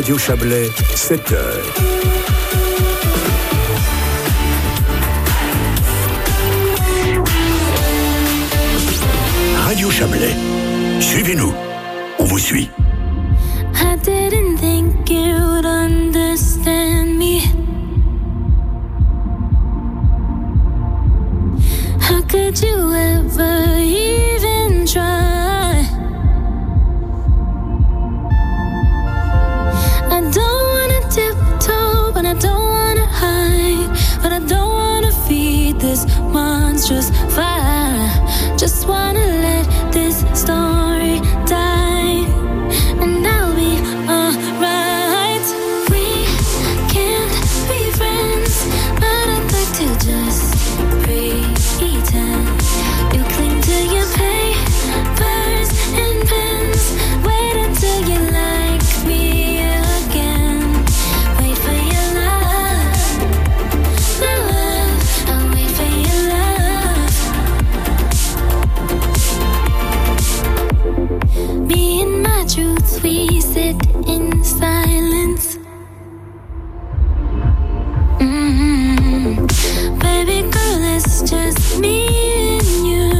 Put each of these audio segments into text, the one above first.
Radio Chablais, 7h. Radio Chablais, suivez-nous, on vous suit. I didn't think you'd understand me. How could you ever even try? I don't wanna tiptoe, but I don't wanna hide. But I don't wanna feed this monstrous fire. Just wanna let this story die, and I'll be alright. We can't be friends, but I'd like to just pretend. You cling to your papers and pens. Wait until you like me again. Wait for your love, love. I'll wait for your love. Me and my truths, we sit in silence. Baby girl, it's just me and you.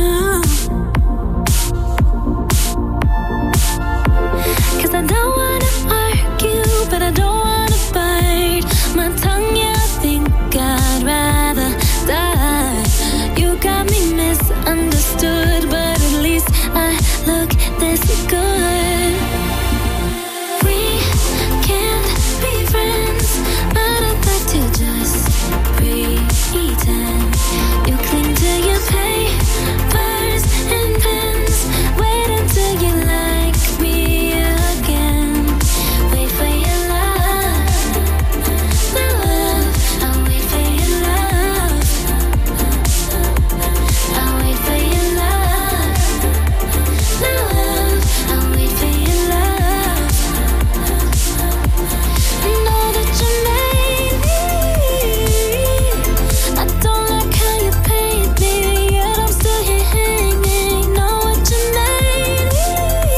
'Cause I don't wanna argue, but I don't wanna bite my tongue. Yeah, I think I'd rather die. You got me misunderstood, but at least I look this good. We can't be friends, but I'd like to just pretend. You cling to your papers and pens. Wait until you like me again. Wait for your love, love. I'll wait for your love. I'll wait for your love, love. I'll wait for your love. I know that you made me. I don't like how you paint me, yet I'm still here hanging. Know what you made me.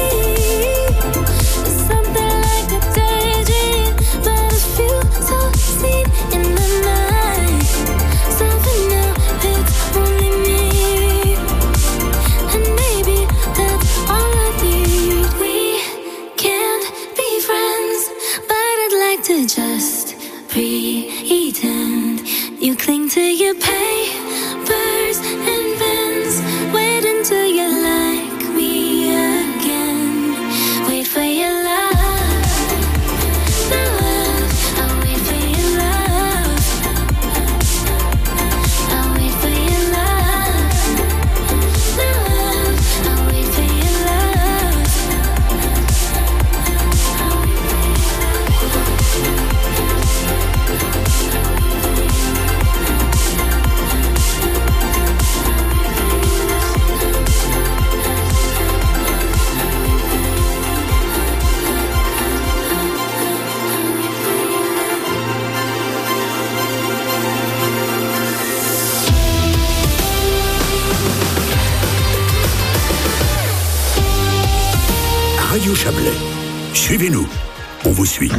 It's something like a daydream, but it feels so seen in the night. Something new, it's only me, and maybe that's all I need. We can't be friends, but I'd like to just pretend. You cling to your papers and pens. Wait until you like me again. Wait for your love, love. I'll wait for your love. I'll wait for your love, love. I'll wait for your love. Radio Chablais, suivez-nous, on vous suit.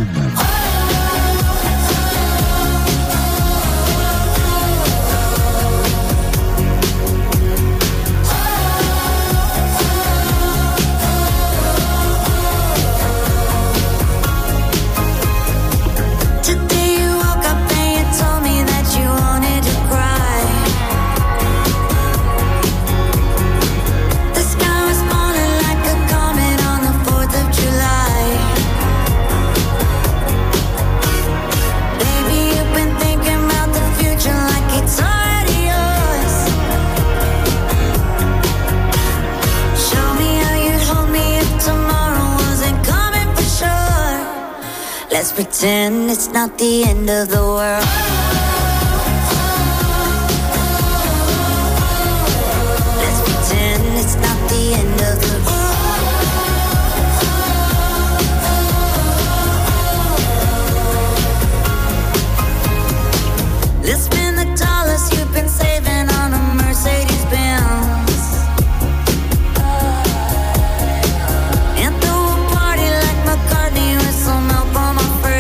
Today you woke up and you told me that you wanted to cry. The sky was falling like a comet on the 4th of July. Baby, you've been thinking about the future like it's already yours. Show me how you'd hold me if tomorrow wasn't coming for sure. Let's pretend it's not the end of the world. Let's pretend it's not the end of the world. Let's spend the dollars you've been saving on a Mercedes Benz. And throw a party like McCartney with some help on my friends.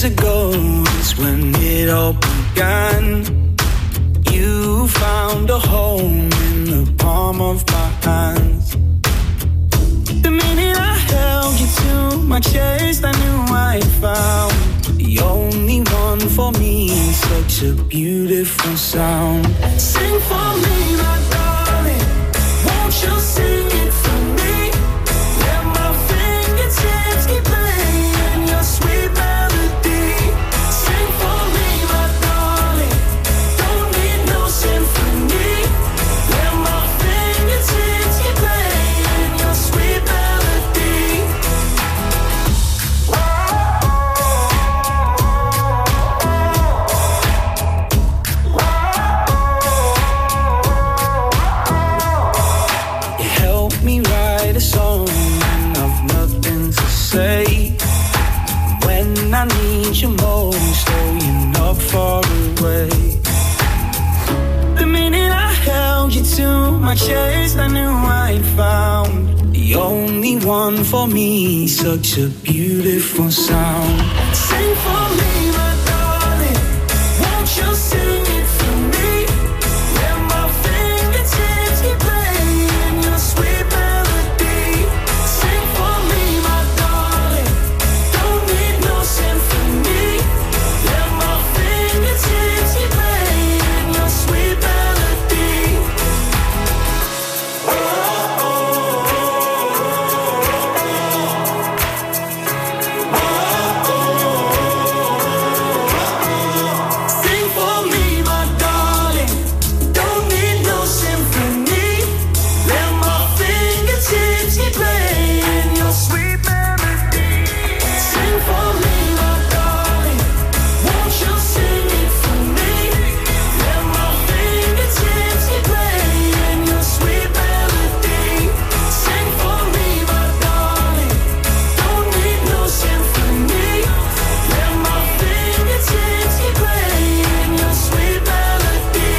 years ago is when it all began. You found a home in the palm of my hands. The minute I held you to my chest, I knew I found the only one for me. Such a beautiful sound. Sing for me, my darling. Won't you sing it for me? Let my fingertips keep playing your sweet melody. Sing for me, my darling. Don't need no symphony. Let my fingertips keep playing your sweet melody. You help me write a song when I've nothing to say. When I need you most, oh, you're not far away. The minute I held you to my chest, I knew I'd found the only one for me. Such a beautiful sound. Sing for me, my darling. Won't you sing it for me? Let my fingertips keep playing your sweet melody. Sing for me, my darling. Don't need no symphony. Let my fingertips keep playing your sweet melody. Sing for me, my darling. Don't need no symphony. Let my fingertips keep playing your sweet melody. Sing for me, my darling. Won't you sing it for me? Let my fingertips keep playing your sweet melody. Sing for me, my darling. Don't need no symphony. Let my fingertips keep playing your sweet melody.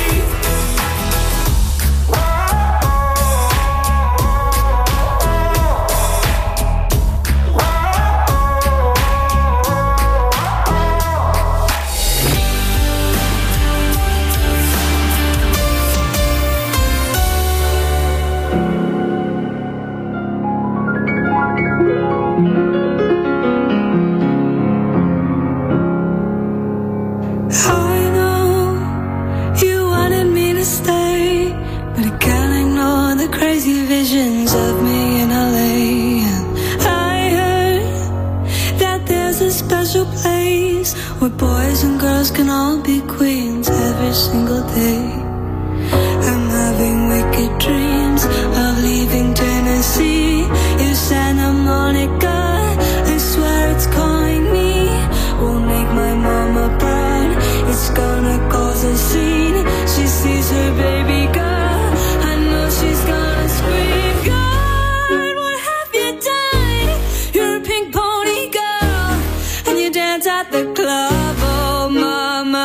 I know you wanted me to stay, but I can't ignore the crazy visions of me in LA. And I heard that there's a special place where boys and girls can all be queens every single day. I'm having wicked dreams of leaving Tennessee. You Santa Monica, I swear it's calling me. We'll make my mama proud. It's gonna cause a scene. She sees her baby girl. I know she's gonna scream. God, what have you done? You're a pink pony girl, and you dance at the club. Oh, mama,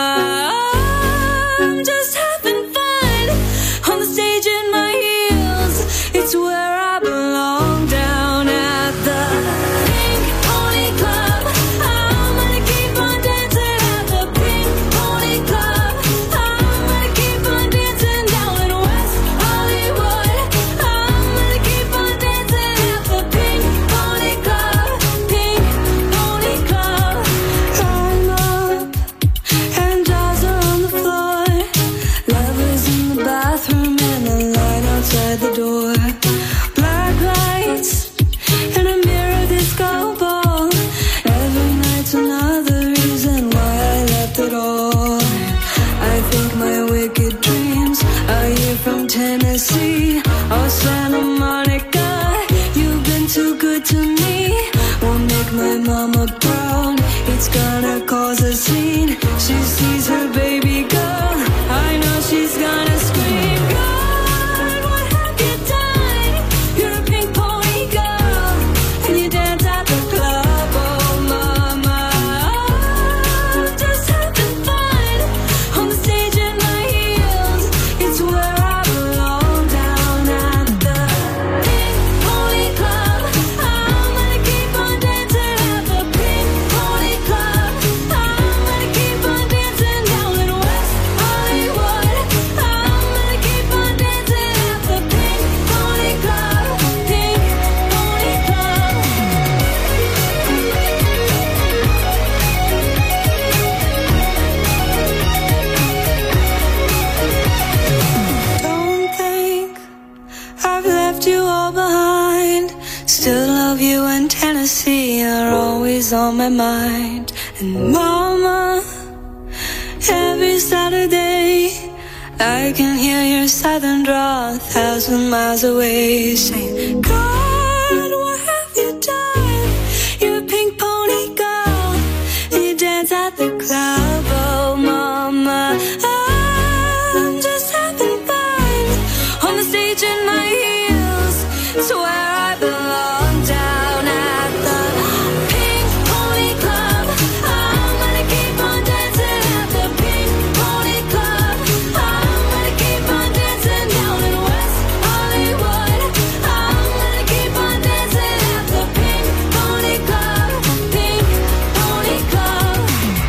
I'm just having fun on the stage in my heels. It's where I belong, down at the Pink Pony Club. I'm gonna keep on dancing at the Pink Pony Club. I'm gonna keep on dancing down in West Hollywood. I'm gonna keep on dancing at the Pink Pony Club. Pink Pony Club. I'm up and jaws are on the floor. Lovers in the bathroom and the light outside the door. Black lights and a mirror disco ball. Every night's another reason why I left it all. I think my wicked dreams are here from Tennessee. Oh, Santa Monica, you've been too good to me. Won't make my mama proud. It's gonna cause a scene. She sees her baby girl. I know she's gonna scream. God, what have you done? You're a pink pony girl, and you dance at the club. Oh, mama, I'm just having fun on the stage in my heels. It's where I belong, down at the Pink Pony Club. I'm gonna keep on dancing at the Pink Pony Club. in Tennessee are always on my mind. And Mama, every Saturday I can hear your southern drawl 1,000 miles away, saying, God, what have you done? You're a pink pony girl, you dance at the club. Oh Mama, I'm just having fun on the stage in my heels, it's where I belong, down at the Pink Pony Club. I'm gonna keep on dancing at the Pink Pony Club. I'm gonna keep on dancing down in West Hollywood. I'm gonna keep on dancing at the Pink Pony Club. Pink Pony Club.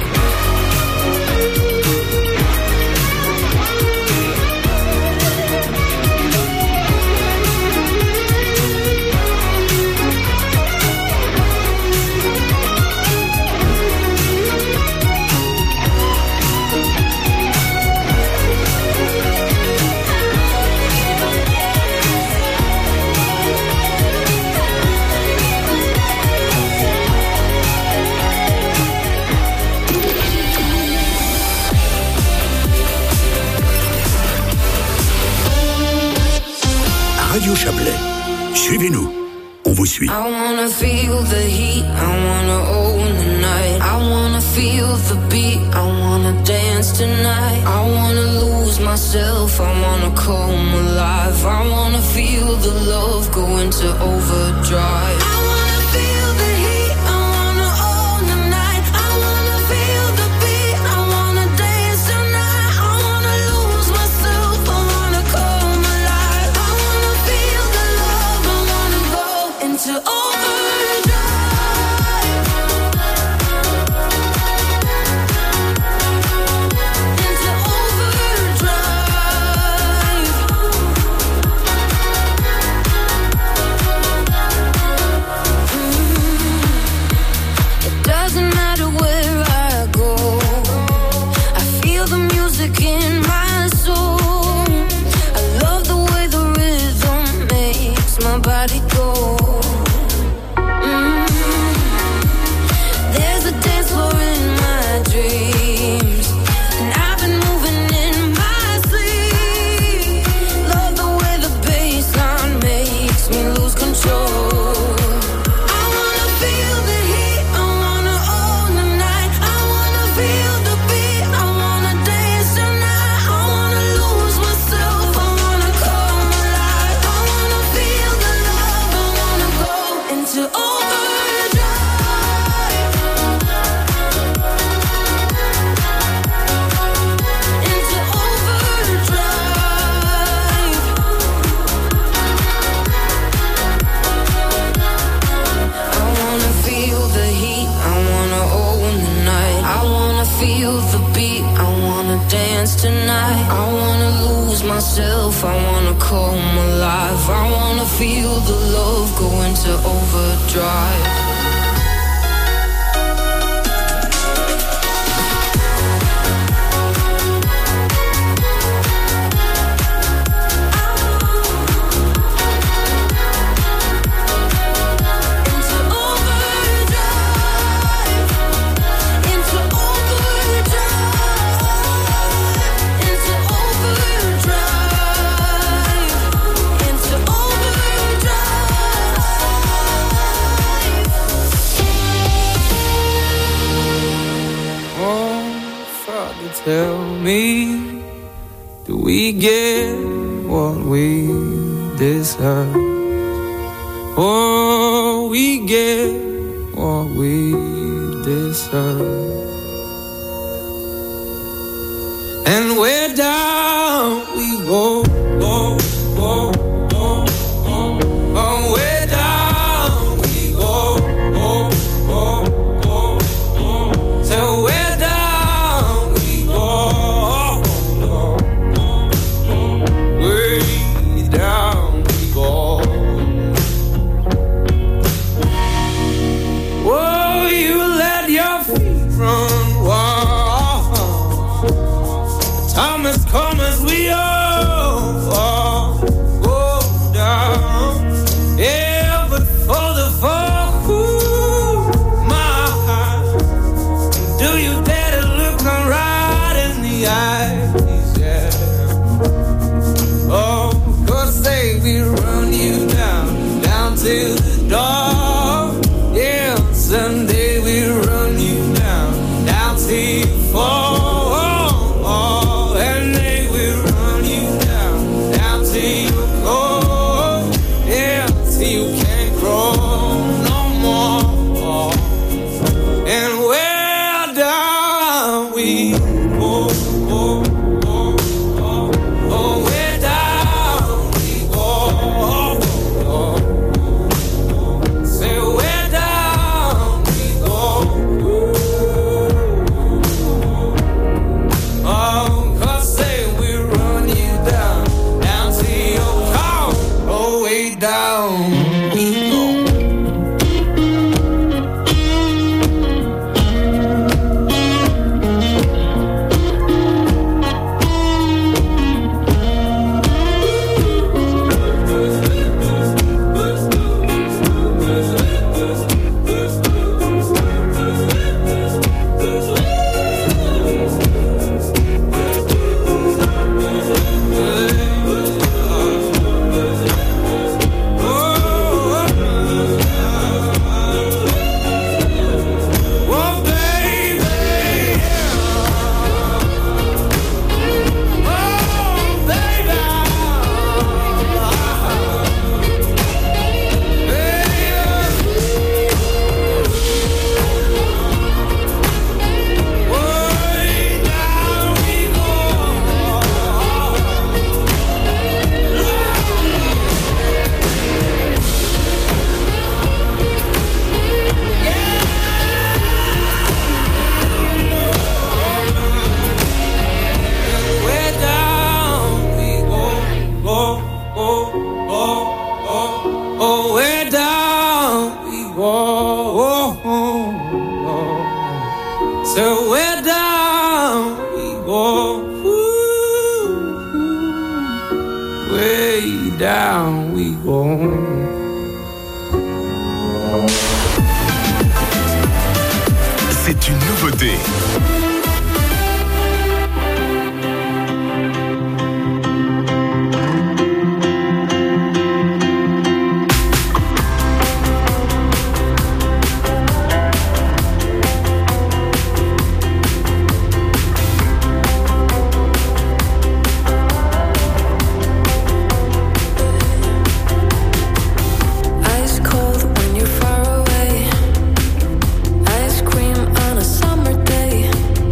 Radio Chablais. Suivez-nous. On vous suit. I wanna feel the heat, I wanna own the night. I wanna feel the beat, I wanna dance tonight. I wanna lose myself, I wanna come alive. I wanna feel the love go into overdrive. I wanna feel the heat, I wanna own the night. I wanna feel the beat, I wanna dance tonight. I wanna lose myself, I wanna come alive. I wanna feel the love, I wanna go into overdrive. Into overdrive. It doesn't matter where I go, I feel the music in my soul. I love the way the rhythm makes my body go. There's a dance floor in my dreams, and I've been moving in my sleep. Love the way the bassline makes me lose control. I wanna feel the heat, I wanna own the night. I wanna feel the beat, I wanna dance tonight. I wanna lose myself, I wanna come alive. I wanna feel the love, I wanna go into overdrive. Into overdrive. I wanna feel the heat, I wanna own the night. I wanna feel the beat, I wanna dance tonight. I wanna lose myself, I wanna come alive. I wanna feel the love go into overdrive. Into overdrive. Into overdrive. Into overdrive. Into overdrive. Oh, Father, tell me, do we get what we deserve? Oh, we get what we deserve. And where down we go, go, go, go, go. Oh, where down we go, go, go, go, go. So where down we go, go, go, go. Way down we go. Oh, you let your feet run wild. Time has come as we all go down. Yeah, but for the folk who Oh, 'cause say we run you down to the door. Yeah, someday we run you down till you fall. And they will run you down till you go. Yeah, till you can't crawl no more. And where down we go. C'est une nouveauté. Ice cream on a summer day.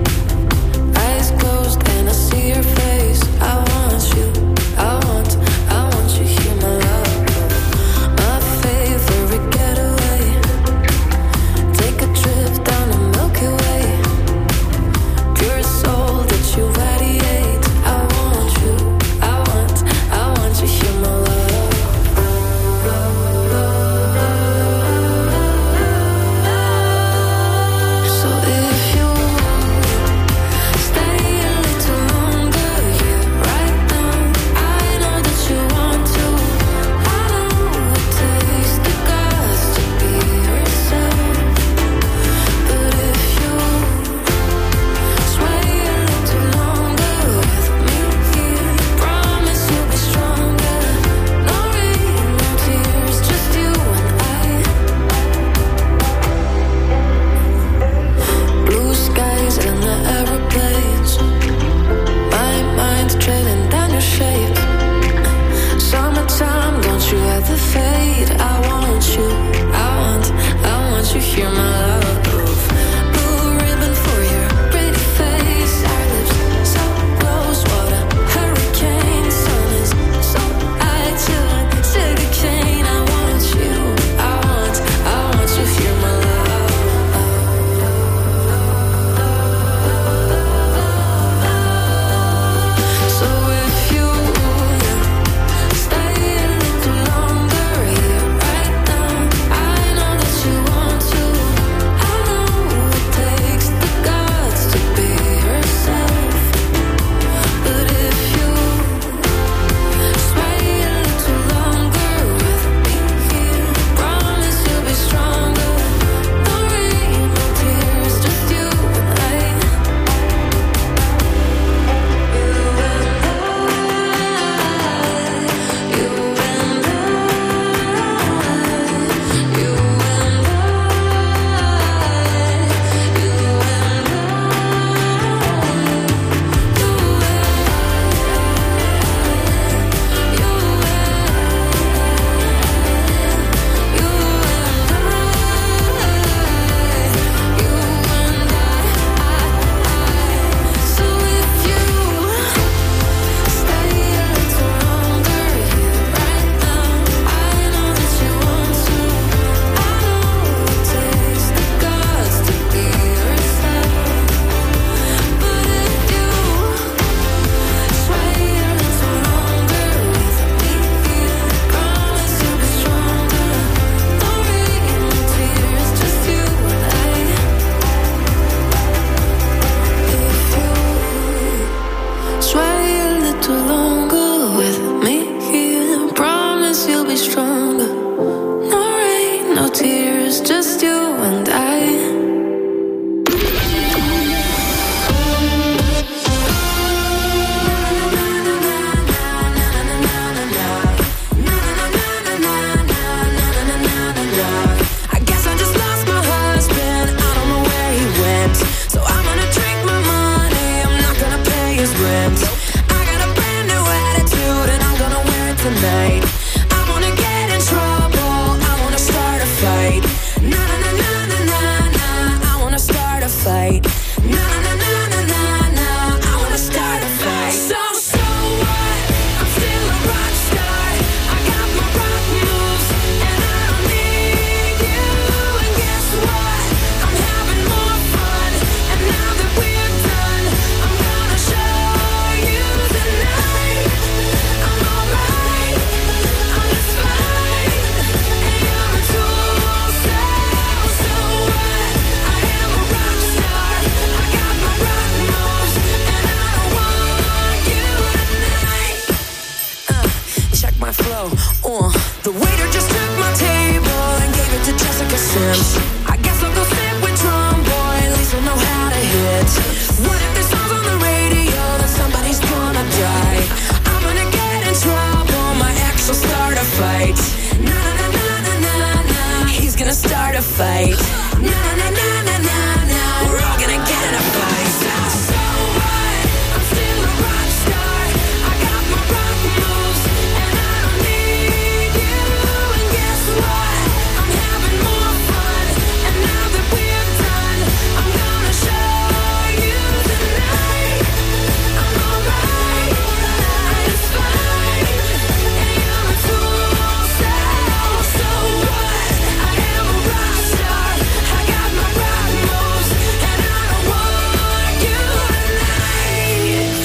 flow. The waiter just took my table and gave it to Jessica Sims. I guess I'll go sit with Drum Boy, at least I know how to hit. What if this song's on the radio, then somebody's gonna die? I'm gonna get in trouble, my ex will start a fight. Na na na na na na, he's gonna start a fight. Na na na na na na, we're all gonna get in a fight. So what? I'm still a rock star. I got my rock moves, and I don't need you. And guess what? I'm having more fun. And now that we're done, I'm gonna show you tonight. I'm alright, it's fine. And you're a tool, so what? I am a rock star. I got my rock moves, and I don't want you tonight.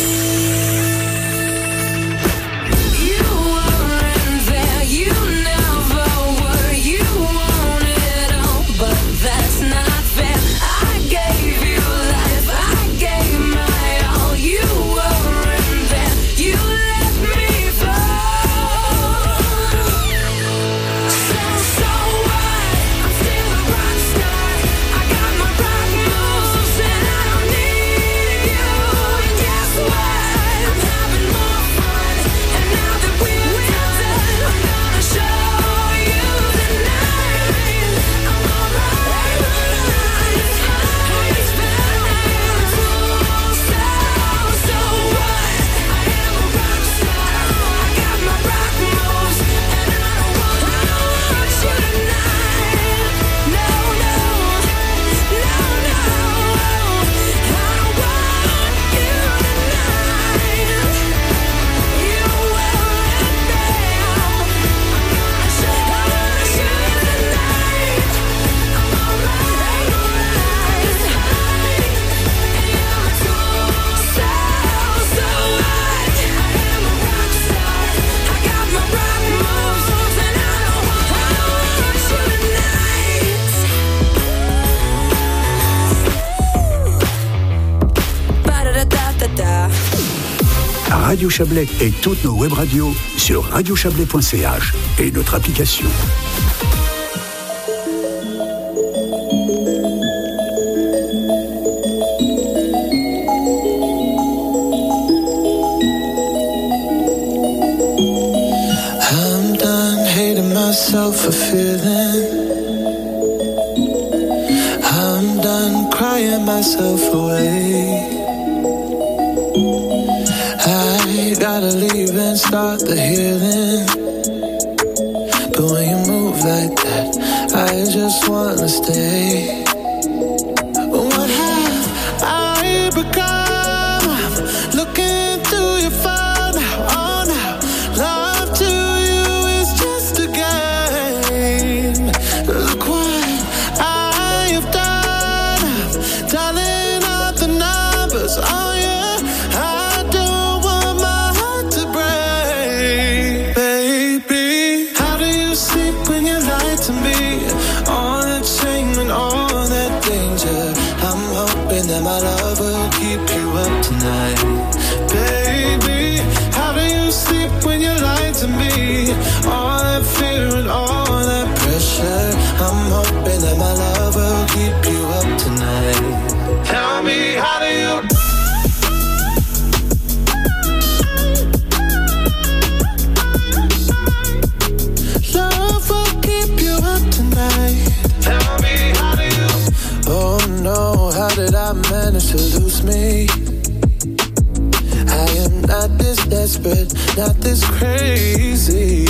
You weren't there, you never were. You want it all, but that's not fair. I gave you life, I gave my all. You weren't there, you let me fall. So what? I'm still a rock star. I got my rock moves, and I don't need you. And guess what? I'm having more fun. And now that we're done, I'm gonna show you tonight. I'm alright, it's fine. It's fine. So what? I am a rock star. I got my rock moves, and I don't want you tonight. No, no, no, no. I don't want you tonight. You weren't there. I'm gonna show you tonight. I'm alright, it's fine. And you're a tool, so what? I am a rock star. I got my rock moves, and I don't want you tonight. Ba-da-da-da-da-da. Radio Chablais et toutes nos web radios sur radiochablais.ch et notre application. I'm done hating myself for feeling. I'm done crying myself away. I gotta leave and start the healing. But when you move like that, I just wanna stay. What have I become? I'm looking through your phone now, oh now. Love to you is just a game. Look what I have done. I'm dialing up the numbers, oh yeah. I don't want my heart to break, baby. How do you sleep when you lie to me? All that shame and all that danger. I'm hoping that my love will keep you up tonight, baby. How do you sleep when you lie to me? All that fear and all that pressure. I'm hoping that my love will keep you up tonight. Tell me, how do you? Love will keep you up tonight. Tell me, how do you? Oh no, how did I manage to lose me? I am not this desperate, not this crazy.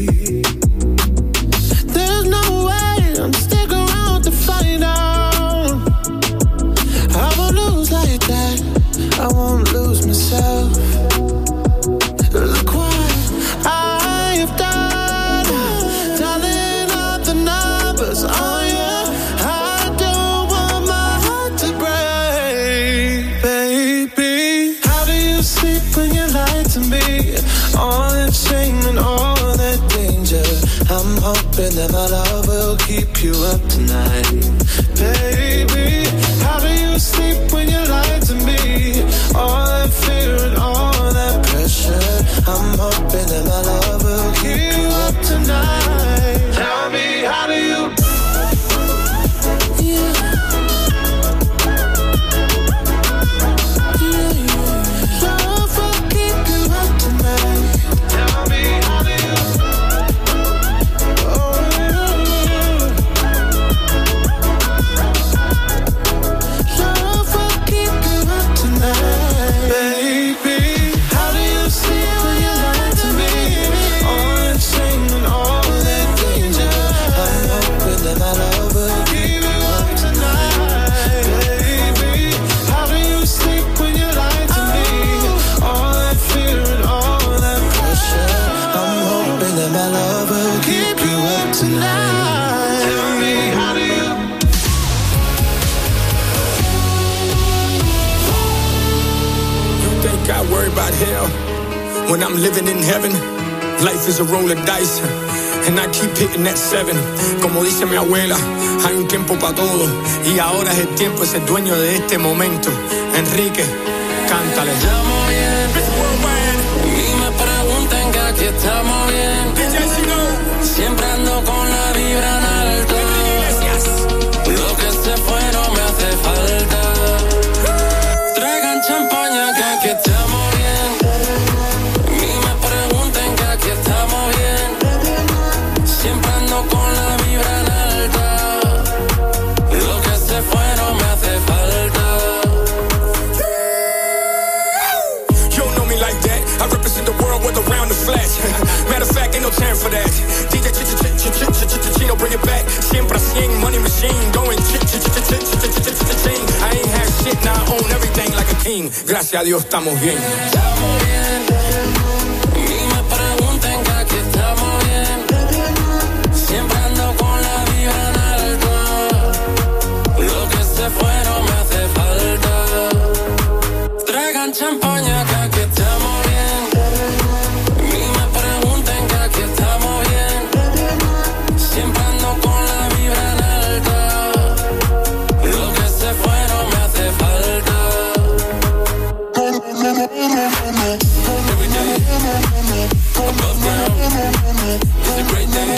There's no way I'm sticking around to find out. I won't lose like that, I won't lose myself. Look what I have done, dialing up the numbers, oh yeah. I don't want my heart to break, baby. How do you sleep when you lie to me? All that shame and all that danger. I'm hoping that my love will keep you up tonight, baby. How do you sleep when you lie to me? All that fear and all that pressure. I'm hoping that my love will keep when I'm living in heaven. Life is a roll of dice, and I keep hitting that 7. Como dice mi abuela, hay un tiempo para todo, y ahora es el tiempo de ser dueño de este momento. Enrique, cántale. Estamos bien, y me preguntan que aquí estamos bien. Siempre ando con la vibra en alto. Lo que se fue no me hace falta. Traigan champaña que aquí estamos bien. Y me pregunten que aquí estamos bien. Siempre ando con la vibra en alta. Lo que se fue no me hace falta. You don't know me like that. I represent the world with around the flash. Matter of fact, ain't no time for that. DJ Chino, bring it back. Siempre a 100, money machine, going ching. I ain't had shit, now I own everything like a king. Gracias a Dios, estamos bien. Estamos bien. Y me pregunten que aquí estamos bien. Siempre ando con la vibra en alto. Lo que se fue no me hace falta. Traigan champaña que aquí estamos bien. Y me pregunten que aquí estamos bien. Siempre ando con la vibra en alta. Lo que se fue no me hace falta. Every day, above ground, it's a great day.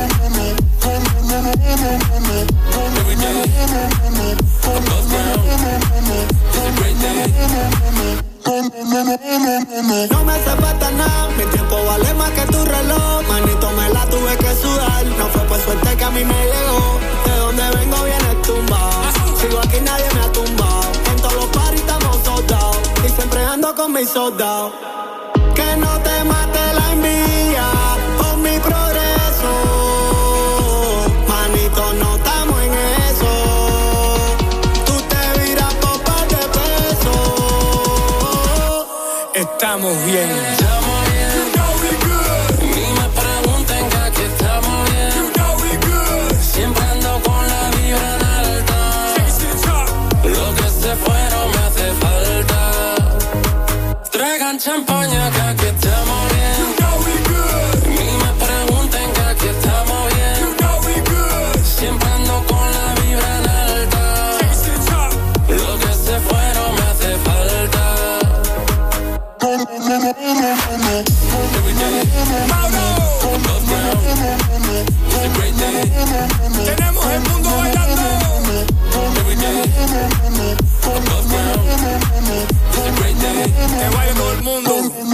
Every day, above ground, it's a great day. No me hace falta nada, mi tiempo vale más que tu reloj. Manito, me la tuve que sudar, no fue por suerte que a mí me llegó. De donde vengo viene tumbado, sigo aquí nadie me ha tumbado. En todos los paris estamos soldados, y siempre ando con mis soldados. Que no te mate la envidia por mi progreso. Manito, no estamos en eso. Tú te viras por par de pesos. Estamos bien. Estamos bien. Y me pregunten que aquí estamos bien. Siempre ando con la vibra en alta. Lo que se fue no me hace falta. Traigan champaña que aquí estamos bien. Y me pregunten que aquí estamos bien. Siempre ando con la vibra en alta. Lo que se fue no me hace falta. Every day, above ground, it's a great day. Tenemos el mundo bailando. Every day, above ground, it's a great day. Que baile todo el mundo.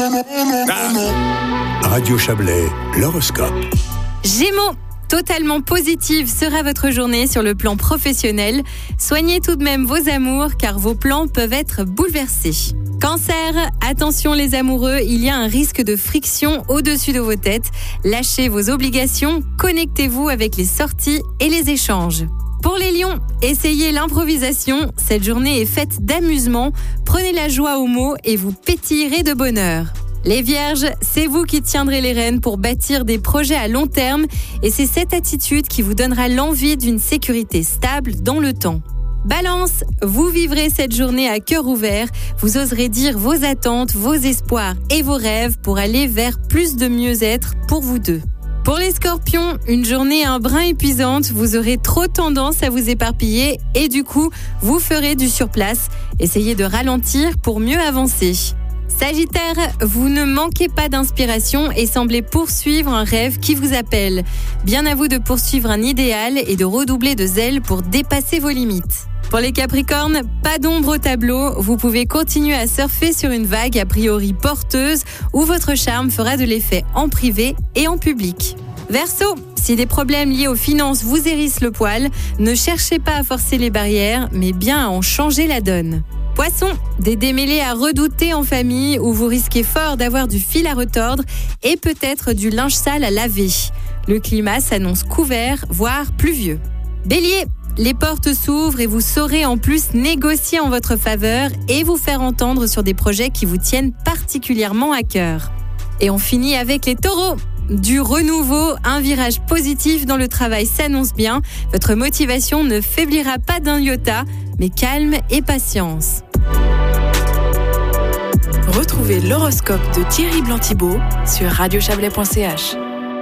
Radio Chablais, l'horoscope. Gémeaux, totalement positive sera votre journée sur le plan professionnel. Soignez tout de même vos amours car vos plans peuvent être bouleversés. Cancer, attention les amoureux, il y a un risque de friction au-dessus de vos têtes. Lâchez vos obligations, connectez-vous avec les sorties et les échanges. Pour les lions, essayez l'improvisation. Cette journée est faite d'amusement. Prenez la joie aux mots et vous pétillerez de bonheur. Les vierges, c'est vous qui tiendrez les rênes pour bâtir des projets à long terme et c'est cette attitude qui vous donnera l'envie d'une sécurité stable dans le temps. Balance, vous vivrez cette journée à cœur ouvert, vous oserez dire vos attentes, vos espoirs et vos rêves pour aller vers plus de mieux-être pour vous deux. Pour les scorpions, une journée un brin épuisante, vous aurez trop tendance à vous éparpiller et du coup, vous ferez du surplace. Essayez de ralentir pour mieux avancer. Sagittaire, vous ne manquez pas d'inspiration et semblez poursuivre un rêve qui vous appelle. Bien à vous de poursuivre un idéal et de redoubler de zèle pour dépasser vos limites. Pour les Capricornes, pas d'ombre au tableau, vous pouvez continuer à surfer sur une vague a priori porteuse où votre charme fera de l'effet en privé et en public. Verseau, si des problèmes liés aux finances vous hérissent le poil, ne cherchez pas à forcer les barrières, mais bien à en changer la donne. Poisson, des démêlés à redouter en famille où vous risquez fort d'avoir du fil à retordre et peut-être du linge sale à laver. Le climat s'annonce couvert, voire pluvieux. Bélier, les portes s'ouvrent et vous saurez en plus négocier en votre faveur et vous faire entendre sur des projets qui vous tiennent particulièrement à cœur. Et on finit avec les taureaux. Du renouveau, un virage positif dans le travail s'annonce bien. Votre motivation ne faiblira pas d'un iota, mais calme et patience. Retrouvez l'horoscope de Thierry Blanc-Thibault sur radiochablais.ch.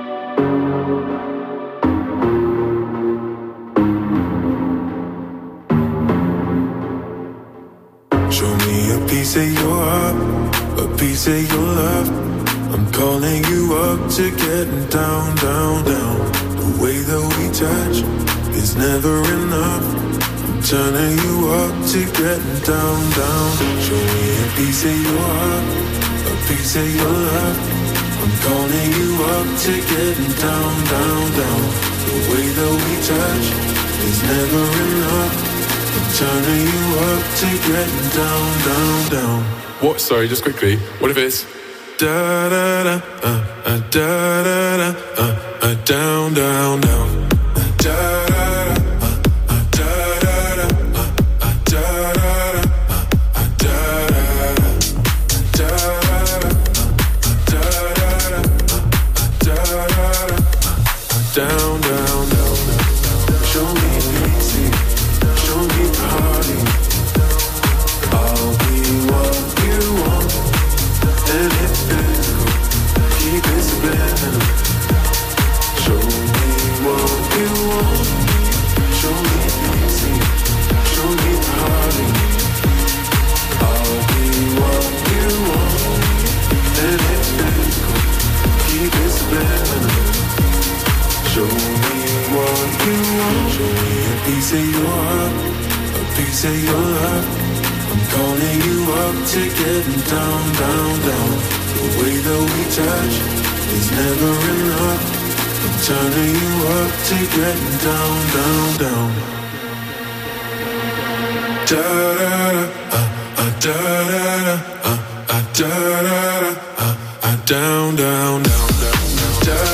Show me a piece of your heart, a piece of your love. I'm calling you up to getting down, down, down. The way that we touch is never enough. I'm turning you up to getting down, down. Show me a piece of your heart, a piece of your love. I'm calling you up to getting down, down, down. The way that we touch is never enough. I'm turning you up to getting down, down, down. What? Sorry, just quickly. What if it's da da da da da da down, down, down. Da da da da da down, down, down. Show me easy, show me party. I'll be what you want, and it's physical. Keep it spinning. Show me what you want. Show me easy, show me party. I'll be what you want, and it's physical. Keep it spinning. Show me what you want. Show me a piece of your heart, a piece of your love. I'm calling you up to getting down, down, down. The way that we touch is never enough. I'm turning you up to getting down, down, down. Da da da da da da down, down, down, down. Da da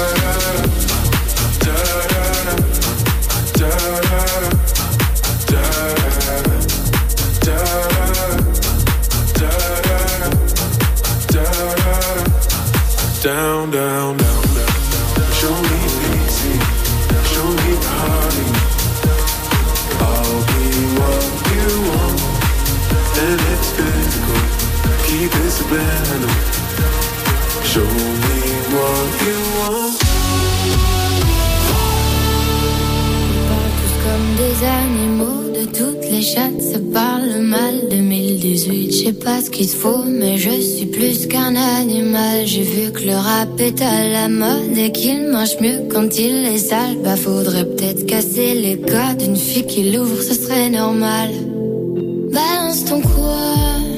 down, down, down, down. Show me easy, show me party. I'll be what you want, and it's physical. Keep it spinning. Show me what you want. On parle tous comme des animaux, de toutes les chattes se parle mal. 2018, je sais pas ce qu'il te faut, mais je suis plus qu'un animal. J'ai vu que le rap est à la mode et qu'il marche mieux quand il est sale. Bah faudrait peut-être casser les codes, une fille qui l'ouvre ce serait normal. Balance ton quoi,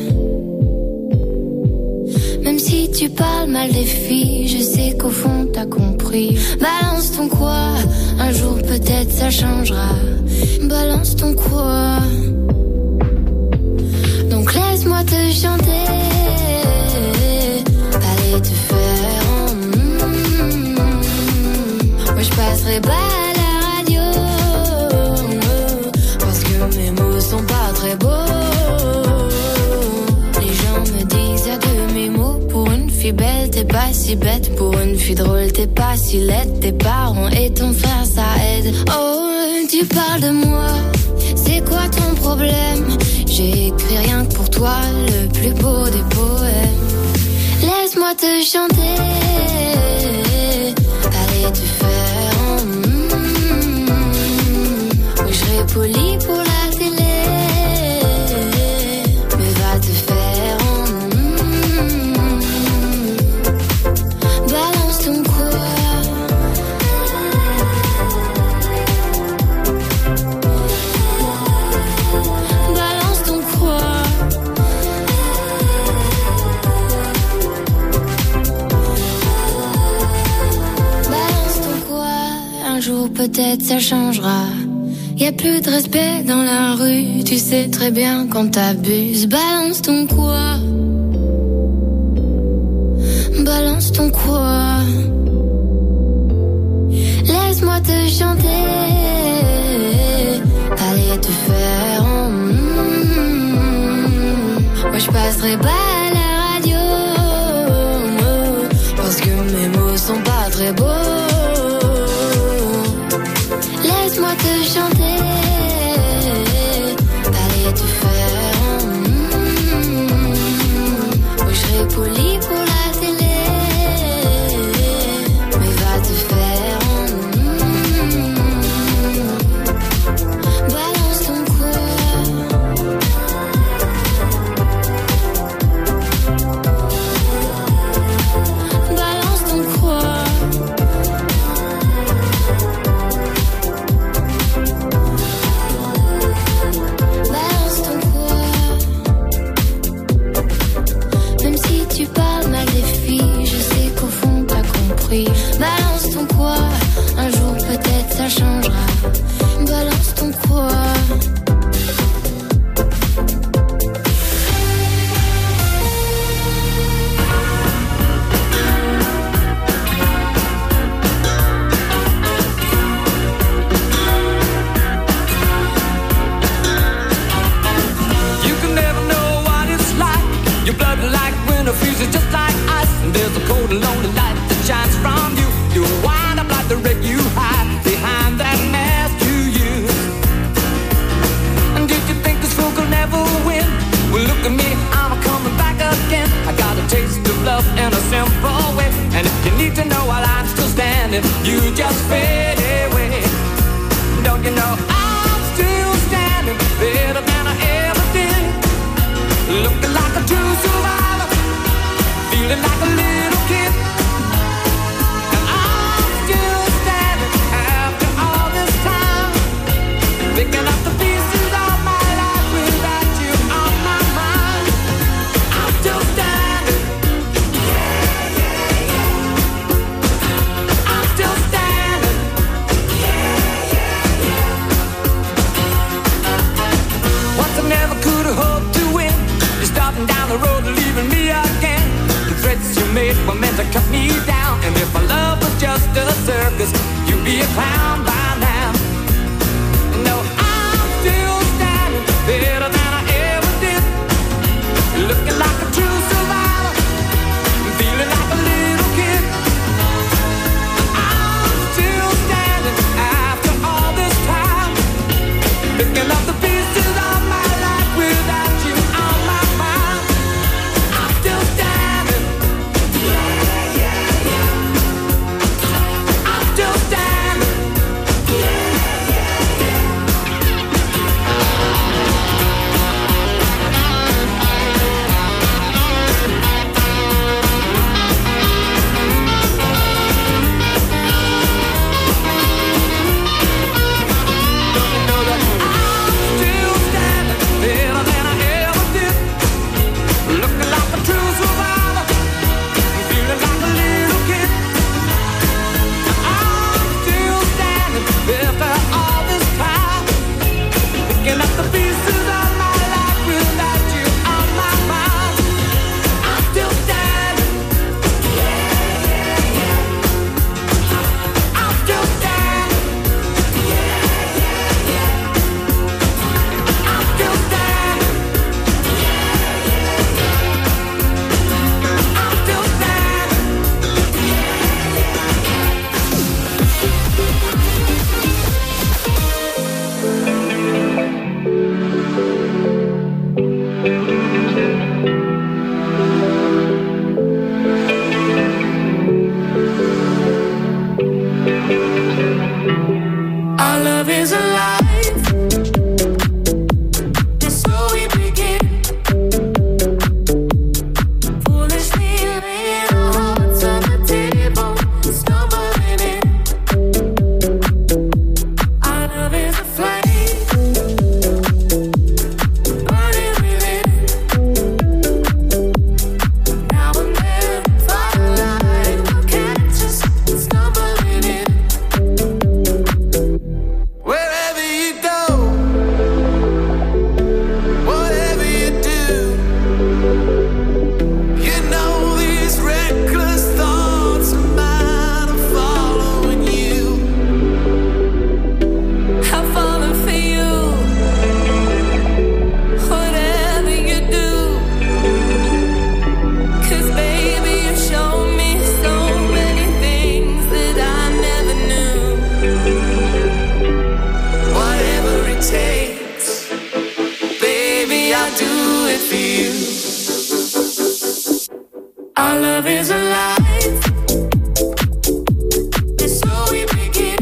même si tu parles mal des filles, je sais qu'au fond t'as compris. Balance ton quoi, un jour peut-être ça changera. Balance ton quoi, donc laisse-moi te chanter. Allez te faire moi je passerai pas à la radio, parce que mes mots sont pas très beaux. Les gens me disent adieu mes mots. Pour une fille belle t'es pas si bête, pour une fille drôle t'es pas si laide. Tes parents et ton frère ça aide. Oh tu parles de moi, c'est quoi ton problème? J'ai écrit rien que pour toi, le plus beau des poèmes. Laisse-moi te chanter. Allez te faire oui, je serai poli pour la télé, mais va te faire balance ton quoi. Balance ton quoi. Balance ton quoi. Un jour peut-être ça changera. Y'a plus de respect dans la rue, tu sais très bien quand t'abuses. Balance ton quoi. Balance ton quoi. Laisse-moi te chanter. Allez te faire moi je passerai pas à la radio, parce que mes mots sont pas très beaux. Laisse-moi te chanter. Allez te faire moi je serai lonely light that shines from you. You wind up like the wreck you hide behind that mask you use. And did you think this fool could never win? Well, look at me, I'm coming back again. I got a taste of love in a simple way. And if you need to know while I'm still standing, you just fade away. Don't you know I'm still standing better than I ever did? Looking like a true survivor, feeling like a little kid. And I'm still standing after all this time, picking up the pieces of my life without you on my mind. I'm still standing. Yeah, yeah, yeah. I'm still standing. Yeah, yeah, yeah. Once I never could have hoped to win. You're starting down the road and leaving me again. The threats you made were meant to cut me down. And if my love was just a circus, you'd be a clown by now. No, I'm still standing better than I ever did. Looking like a true survivor, feeling like a little kid. I'm still standing after all this time, picking up the pieces of my life without you on my mind. I'm still standing. Yeah, yeah, yeah. I'm still standing. Yeah, yeah, yeah. Our love is alive, and so we begin. Foolishly laying our hearts on the table, stumbling in. Our love is a flame, burning within. Now and then, firelight will catch us stumbling in. Wherever you go, whatever you do, you know these reckless thoughts of mine are following you. I've fallen for you, whatever you do. 'Cause baby, you showed me so many things that I never knew. Whatever it takes, baby, I'll do it for you. Our love is alive, and so we begin.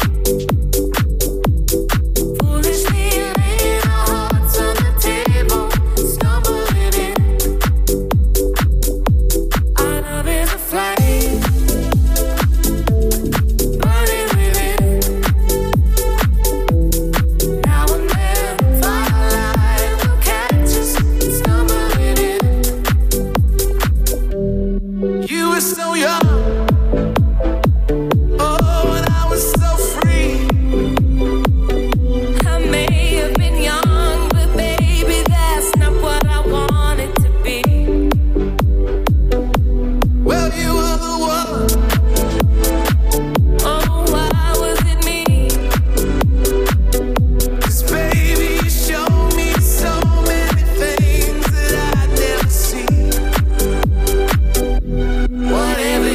Foolishly laying our hearts on the table, stumbling in. Our love is a flame, burning within. Now and then, firelight will catch us stumbling in. You were so young, oh, and I was so free. I may have been young, but baby, that's not what I wanted to be. Well, you were the one. Oh, why was it me? 'Cause baby, you showed me so many things that I'd never seen. Whatever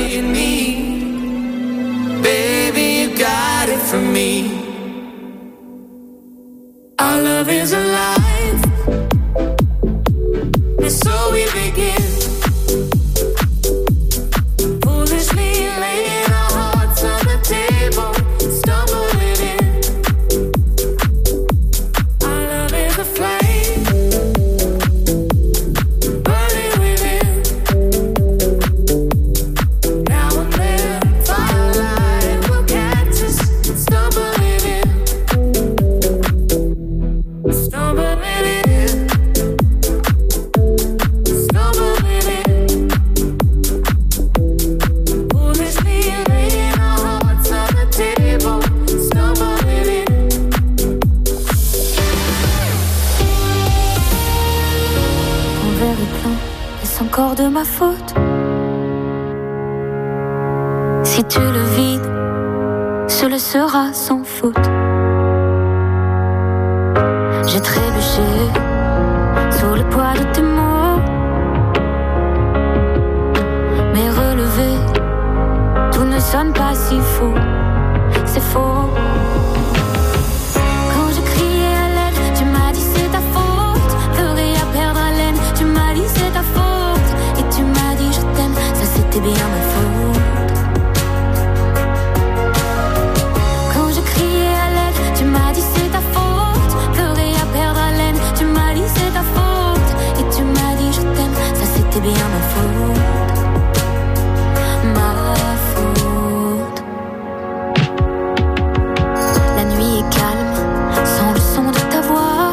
faute. Si tu le vides, ce le sera sans faute. J'ai trébuché sous le poids de tes mots, mais relevé, tout ne sonne pas si faux. C'est faux. Quand je criais à l'aide, tu m'as dit c'est ta faute. Pleurer à perdre haleine, tu m'as dit c'est ta faute. Et tu m'as dit je t'aime, ça c'était bien ma faute. Quand je criais à l'aide, tu m'as dit c'est ta faute. Pleurer à perdre haleine, tu m'as dit c'est ta faute. Et tu m'as dit je t'aime, ça c'était bien ma faute. Ma faute. La nuit est calme, sans le son de ta voix.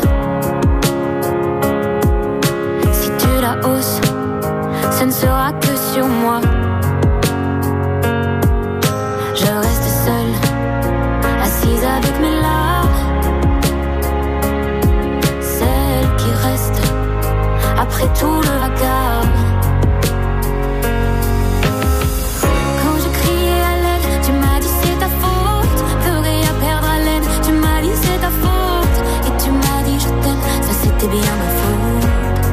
Si tu la hausses, ce ne sera que sur moi. Je reste seule, assise avec mes larmes, celles qui restent après tout le vacarme. Quand je criais à l'aide, tu m'as dit c'est ta faute. Pleurer à perdre haleine, tu m'as dit c'est ta faute. Et tu m'as dit je t'aime, ça c'était bien ma faute.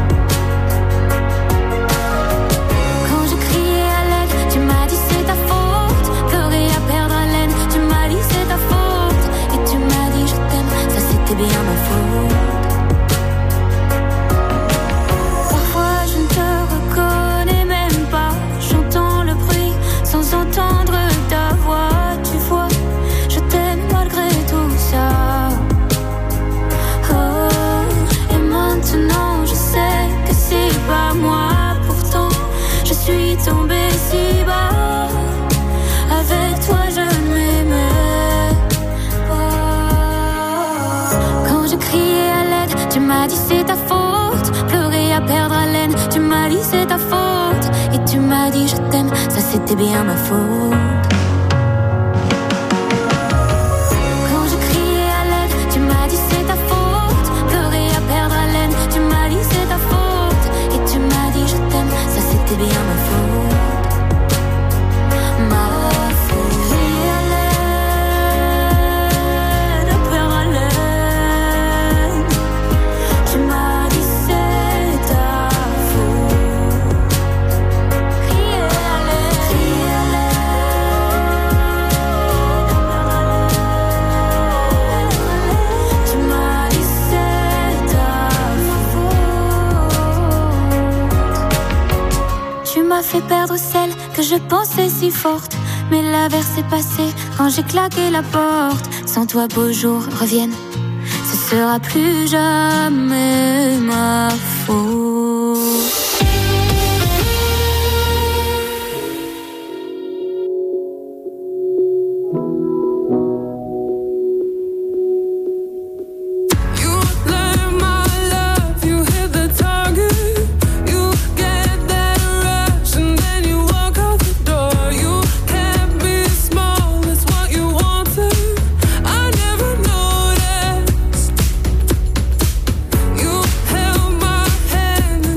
Quand je criais à l'aide, tu m'as dit c'est ta faute. Pleurer à perdre haleine, tu m'as dit c'est ta faute. Et tu m'as dit je t'aime, ça c'était bien ma faute. Parfois je ne te reconnais même pas. J'entends le bruit sans entendre ta voix. Tu vois, je t'aime malgré tout ça. Oh, et maintenant je sais que c'est pas moi. Pourtant je suis tombée si bas. Avec toi je ne m'aimais pas. Quand je criais à l'aide, tu m'as dit c'est ta faute. Pleurer à perdre haleine, tu m'as dit c'est ta faute. Et tu m'as dit je t'aime, ça c'était bien ma faute. Quand je criais à l'aide, tu m'as dit c'est ta faute. Pleurer à perdre haleine, tu m'as dit c'est ta faute. Et tu m'as dit je t'aime, ça c'était bien ma faute. Ma faute. Crier à l'aide, à perdre haleine, tu m'as dit c'est ta faute. Crier à l'aide, crier à l'aide, tu m'as dit c'est ta faute. Tu m'as fait perdre celle que je pensais si forte. Mais l'averse est passée quand j'ai claqué la porte. Sans toi beaux jours reviennent, ce sera plus jamais ma faute. You learn my love, you hit the target. You get that rush and then you walk out the door. You can't be small, that's what you wanted. I never noticed. You held my hand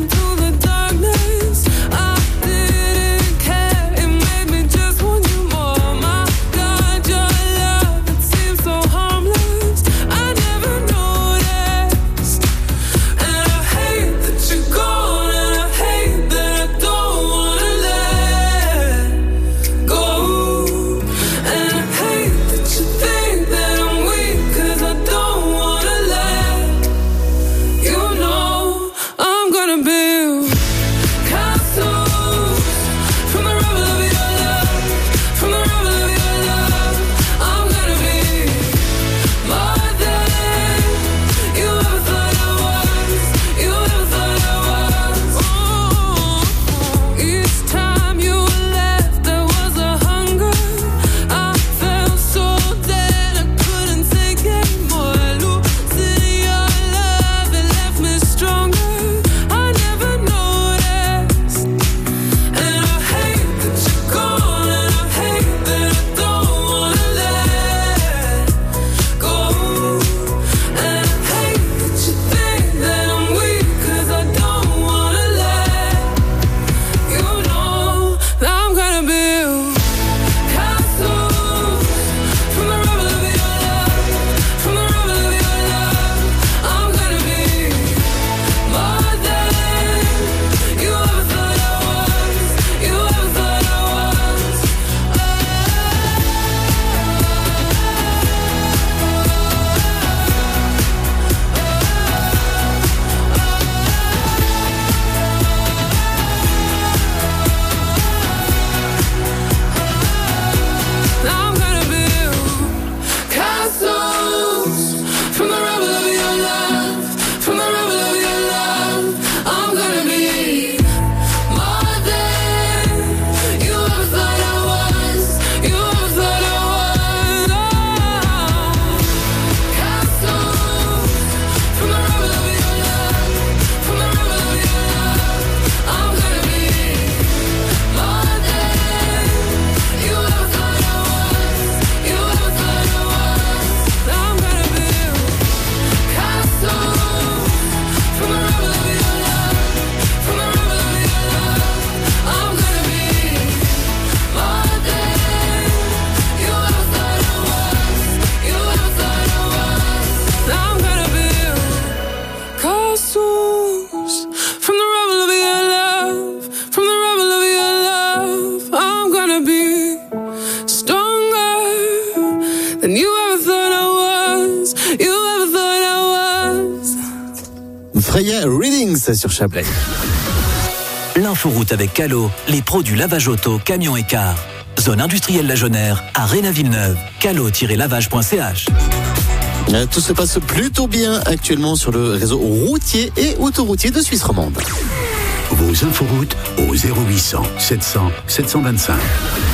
Freya Readings sur Chablais. L'inforoute avec Calo, les pros du lavage auto, camion et car. Zone industrielle La Jonère, à Réna-Villeneuve. Calo-lavage.ch. Tout se passe plutôt bien actuellement sur le réseau routier et autoroutier de Suisse romande. Vos inforoutes au 0800 700 725.